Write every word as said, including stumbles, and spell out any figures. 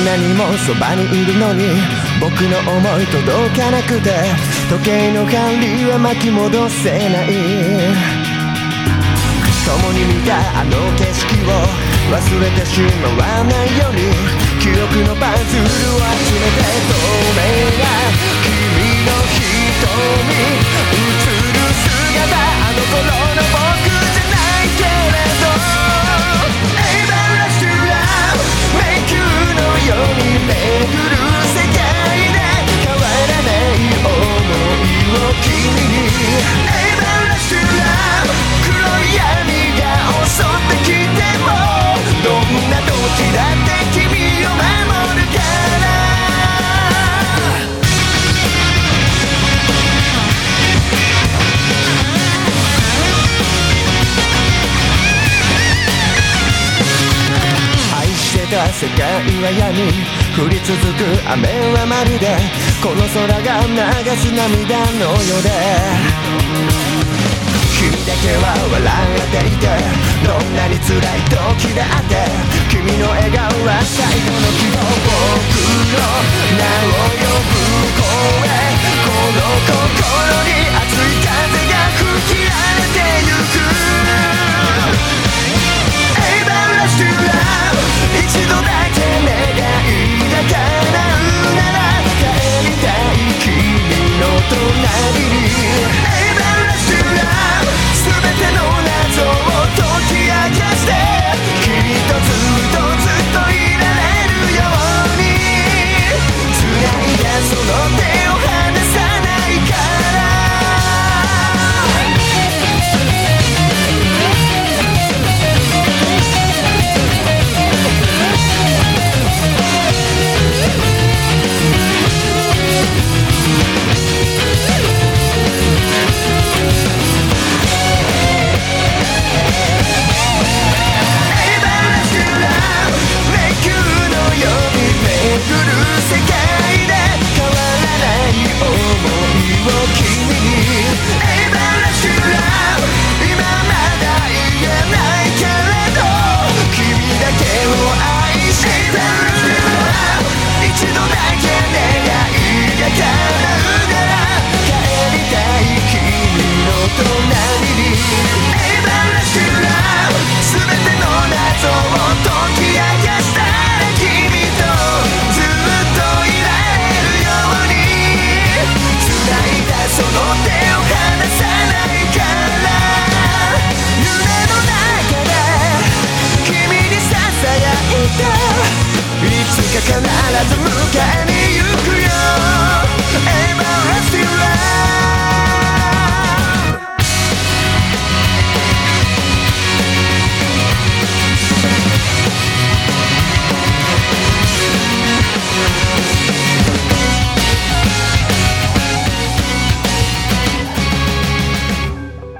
んなにもそばにいるのに僕の思い届かなくて時計の針は巻き戻せない共に見たあの景色を忘れてしまわないように記憶のパズルを集めて透明な君の瞳映る姿あの頃の僕じゃないけれどように巡る世界で変わらない想いを君に Everlasting Love 黒い闇が襲ってきてもどんな時だって君を守るから愛してた世界は闇降り続く雨はまるでこの空が流す涙のようで君だけは笑っていてどんなに辛い時だっ